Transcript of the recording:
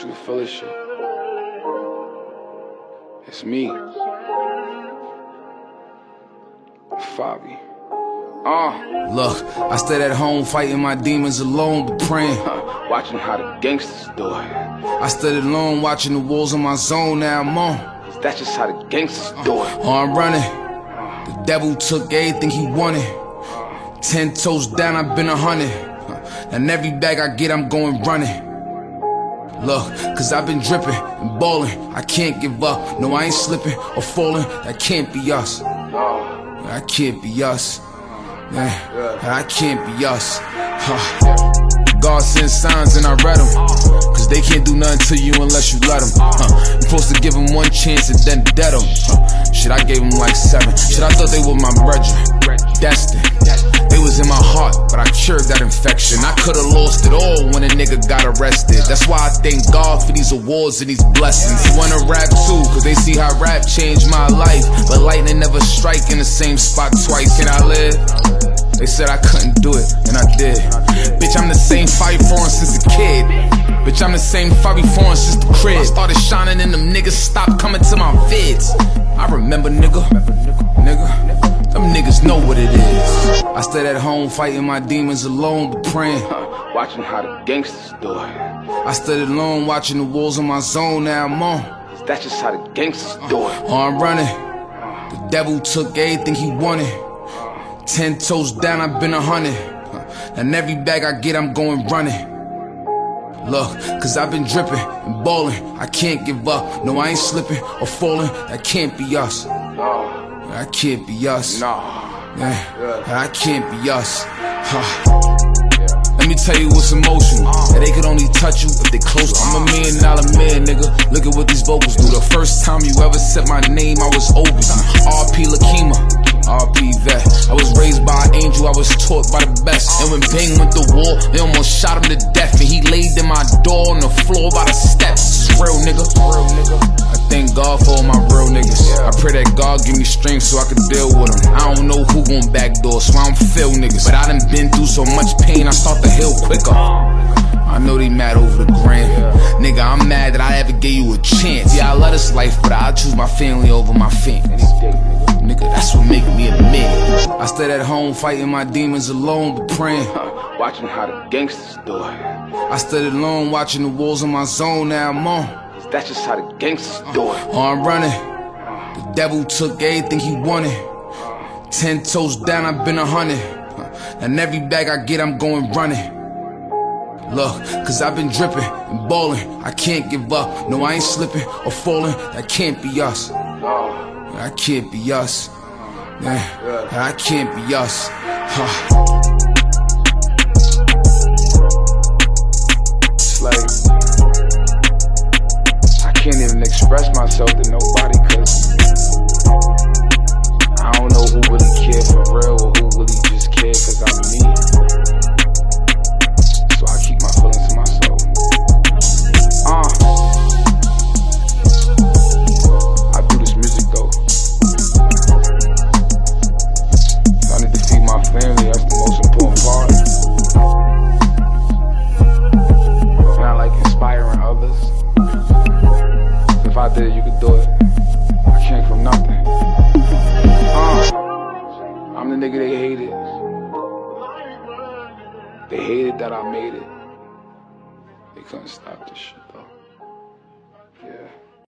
You can feel this shit. It's me. Fabi. Look, I stayed at home fighting my demons alone, but praying. Watching how the gangsters do it. I stood alone watching the walls on my zone, now I'm on. That's just how the gangsters do it. I'm running. The devil took everything he wanted. 10 toes down, I've been 100. And every bag I get, I'm going running. Look, cause I've been dripping and balling. I can't give up. No, I ain't slipping or falling. That can't be us. That can't be us. That can't be us. God sent signs and I read them. Cause they can't do nothing to you unless you let them. You supposed to give them one chance and then dead them. Shit, I gave them like 7. Shit, I thought they were my brethren. Destined. They was in my heart, but I cured that infection. I could've lost it all when a nigga got arrested. That's why I thank God for these awards and these blessings. You wanna rap too, cause they see how rap changed my life. But lightning never strike in the same spot twice. Can I live? They said I couldn't do it, and I did. Bitch, I'm the same Fabi Foreign since a kid. Bitch, I'm the same Fabi Foreign since the crib. I started shining and them niggas stopped coming to my vids. I remember, nigga. Them niggas know what it is. I stayed at home fighting my demons alone, but praying. Watching how the gangsters do it. I stood alone watching the walls on my zone, now I'm on. That's just how the gangsters do it. I'm running. The devil took everything he wanted. 10 toes down, I've been 100. And every bag I get, I'm going running. Look, cause I've been dripping and balling. I can't give up. No, I ain't slipping or falling. That can't be us. That can't be us. That can't be us. Let me tell you what's emotional. That they could only touch you if they close. I'm $1 million man, nigga. Look at what these vocals do. The first time you ever said my name, I was over you. R.P. Lakima, R.P. Vet. I was raised by an angel, I was taught by the best. And when Bang went to war, they almost shot him to death. And he laid in my door on the floor by the steps. It's real, nigga. I thank God for all my real niggas. I pray that God give me strength so I can deal with them. I don't know who gon' backdoor, so I don't feel niggas. But I done been through so much pain, I start to heal quicker. I know they mad over the gram. Nigga, I'm mad that I ever gave you a chance. Yeah, I love this life, but I choose my family over my fame. Nigga, that's what make me a man. I stayed at home fighting my demons alone, but praying. Watching how the gangsters do it. I stood alone watching the walls on my zone, now I'm on. That's just how the gangsters do it. I'm running. The devil took everything he wanted. 10 toes down, I've been 100. And every bag I get, I'm going running. Look, cause I've been dripping and balling. I can't give up. No, I ain't slipping or falling. That can't be us. That can't be us. That can't be us. It's like I can't even express myself to nobody, cause I don't know who really care for real or who really just care cause I'm me. So I keep my feelings to myself. I do this music though. I need to feed my family, that's the most important part. And I like inspiring others. If I did it, you could do it. I came from nothing. I'm the nigga they hated. They hated that I made it. They couldn't stop this shit though. Yeah.